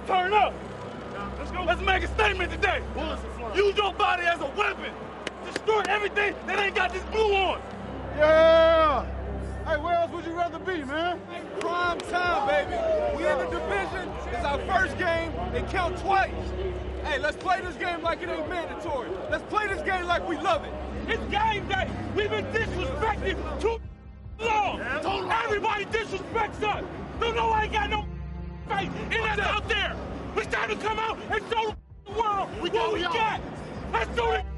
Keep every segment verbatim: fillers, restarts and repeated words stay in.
turn up. Let's go. Let's make a statement today. Use your body as a weapon. Destroy everything that ain't got this blue on. Yeah. Hey, where else would you rather be, man? Prime time, baby. We in the division. It's our first game. It count twice. Hey, let's play this game like it ain't mandatory. Let's play this game like we love it. It's game day. We've been disrespected too long. Yeah. Everybody disrespects us. Don't know I ain't got no faith in us out there. It's time to come out and show the world we what we got. Let's do it.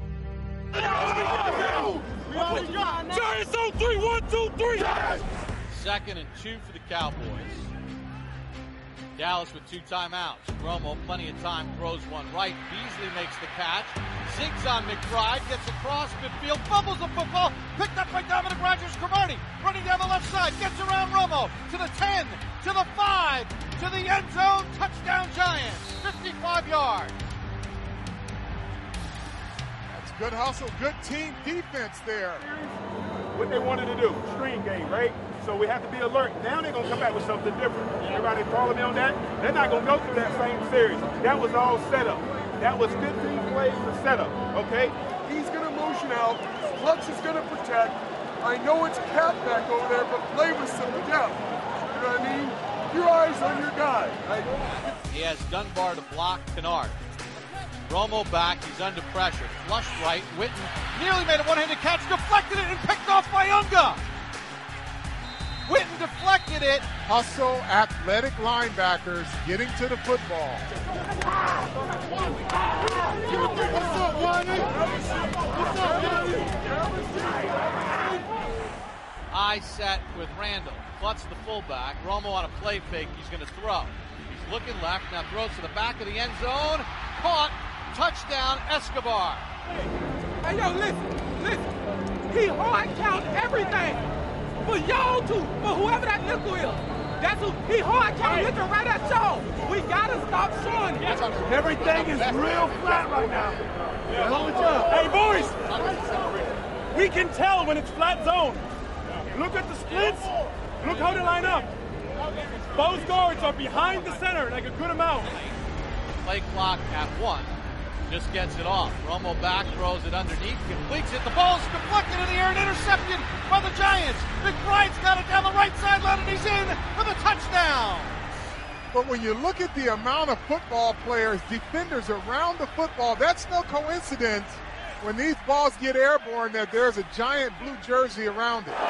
Giants on three, one, two, three. Second and two for the Cowboys. Dallas with two timeouts. Romo, plenty of time, throws one right. Beasley makes the catch. Zigs on McBride, gets across midfield, fumbles the football, picked up by Dominic Rodgers-Cromartie, running down the left side, gets around Romo, to the ten, to the five, to the end zone, touchdown Giants, fifty-five yards. That's good hustle, good team defense there. What they wanted to do, screen game, right? So we have to be alert. Now they're going to come back with something different. Everybody follow me on that? They're not going to go through that same series. That was all setup. That was fifteen plays of setup, okay? He's going to motion out. Clutch is going to protect. I know it's Cap back over there, but play with some depth. You know what I mean? Your eyes on your guy. Right? He has Dunbar to block Kennard. Romo back, he's under pressure. Flushed right, Witten nearly made a one-handed catch, deflected it, and picked off by Unga. Witten deflected it. Hustle, athletic linebackers getting to the football. What's up, Wani? What's up, Wani? Eye set with Randall. Klutz the fullback. Romo on a play fake. He's going to throw. He's looking left. Now throws to the back of the end zone. Caught. Touchdown, Escobar. Hey, yo, listen. Listen. He hard count everything. For y'all too. For whoever that nickel is. That's who. He hard count looking right at y'all. We got to stop showing it. Everything is real flat right now. Yeah, hold it up. Hey, boys. We can tell when it's flat zone. Look at the splits. Look how they line up. Both guards are behind the center like a good amount. Play clock at one. Just gets it off. Romo back, throws it underneath, completes it. The ball's deflected in the air and intercepted by the Giants. McBride's got it down the right sideline and he's in for the touchdown. But when you look at the amount of football players, defenders around the football, that's no coincidence when these balls get airborne that there's a giant blue jersey around it.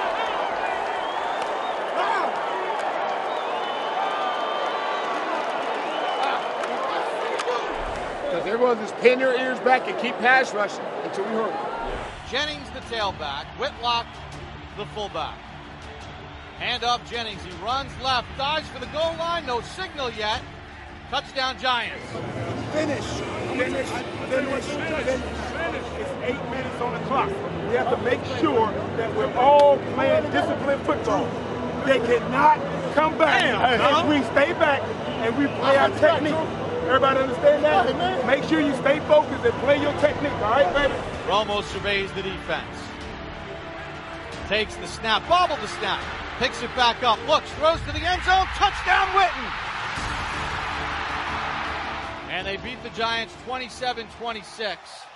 Because everyone just pin your ears back and keep pass rushing until we hurt them. Jennings the tailback, Whitlock the fullback. Hand off Jennings, he runs left, dives for the goal line, no signal yet. Touchdown Giants. Finish, finish, finish, finish. It's eight minutes on the clock. We have to make sure that we're all playing disciplined football. They cannot come back if we stay back and we play our technique. Everybody understand that? Make sure you stay focused and play your technique, all right, baby? Romo surveys the defense. Takes the snap, bobbled the snap. Picks it back up, looks, throws to the end zone, touchdown Witten! And they beat the Giants twenty-seven twenty-six.